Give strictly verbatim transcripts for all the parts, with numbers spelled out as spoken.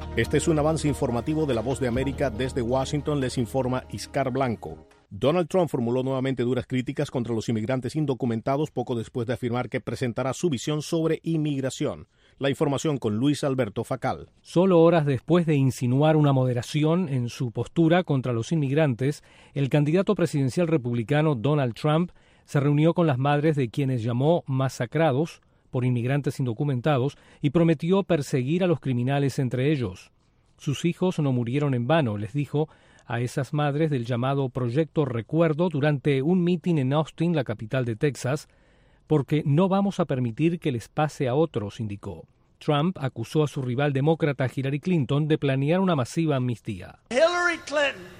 Este es un avance informativo de La Voz de América. Desde Washington les informa Iscar Blanco. Donald Trump formuló nuevamente duras críticas contra los inmigrantes indocumentados poco después de afirmar que presentará su visión sobre inmigración. La información con Luis Alberto Facal. Solo horas después de insinuar una moderación en su postura contra los inmigrantes, el candidato presidencial republicano Donald Trump se reunió con las madres de quienes llamó masacrados por inmigrantes indocumentados y prometió perseguir a los criminales entre ellos. Sus hijos no murieron en vano, les dijo a esas madres del llamado Proyecto Recuerdo durante un mitin en Austin, la capital de Texas, porque no vamos a permitir que les pase a otros, indicó. Trump acusó a su rival demócrata Hillary Clinton de planear una masiva amnistía. Hillary Clinton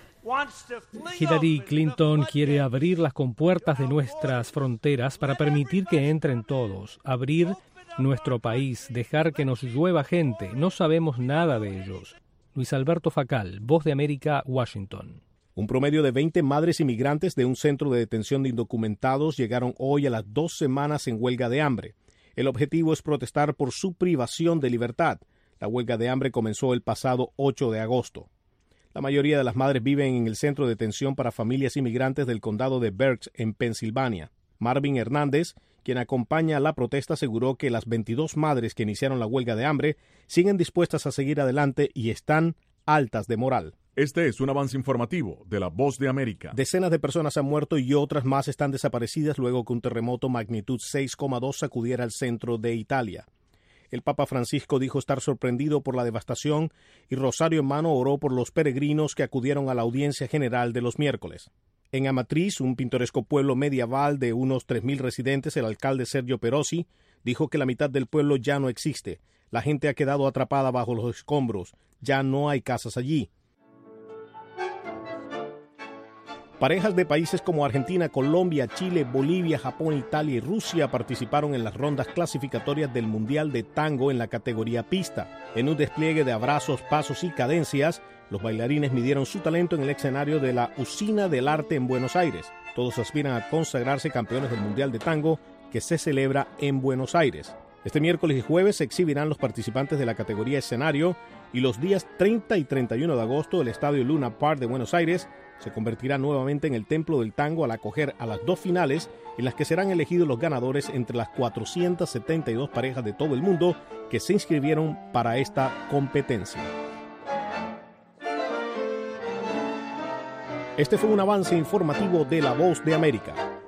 Hillary Clinton quiere abrir las compuertas de nuestras fronteras para permitir que entren todos, abrir nuestro país, dejar que nos llueva gente. No sabemos nada de ellos. Luis Alberto Facal, Voz de América, Washington. Un promedio de veinte madres inmigrantes de un centro de detención de indocumentados llegaron hoy a las dos semanas en huelga de hambre. El objetivo es protestar por su privación de libertad. La huelga de hambre comenzó el pasado ocho de agosto. La mayoría de las madres viven en el centro de detención para familias inmigrantes del condado de Berks, en Pensilvania. Marvin Hernández, quien acompaña la protesta, aseguró que las veintidós madres que iniciaron la huelga de hambre siguen dispuestas a seguir adelante y están altas de moral. Este es un avance informativo de La Voz de América. Decenas de personas han muerto y otras más están desaparecidas luego que un terremoto magnitud seis coma dos sacudiera el centro de Italia. El Papa Francisco dijo estar sorprendido por la devastación y rosario en mano oró por los peregrinos que acudieron a la audiencia general de los miércoles. En Amatriz, un pintoresco pueblo medieval de unos tres mil residentes, el alcalde Sergio Perosi dijo que la mitad del pueblo ya no existe. La gente ha quedado atrapada bajo los escombros. Ya no hay casas allí. Parejas de países como Argentina, Colombia, Chile, Bolivia, Japón, Italia y Rusia participaron en las rondas clasificatorias del Mundial de Tango en la categoría pista. En un despliegue de abrazos, pasos y cadencias, los bailarines midieron su talento en el escenario de la Usina del Arte en Buenos Aires. Todos aspiran a consagrarse campeones del Mundial de Tango que se celebra en Buenos Aires. Este miércoles y jueves se exhibirán los participantes de la categoría escenario y los días treinta y treinta y uno de agosto el Estadio Luna Park de Buenos Aires se convertirá nuevamente en el templo del tango al acoger a las dos finales en las que serán elegidos los ganadores entre las cuatrocientas setenta y dos parejas de todo el mundo que se inscribieron para esta competencia. Este fue un avance informativo de La Voz de América.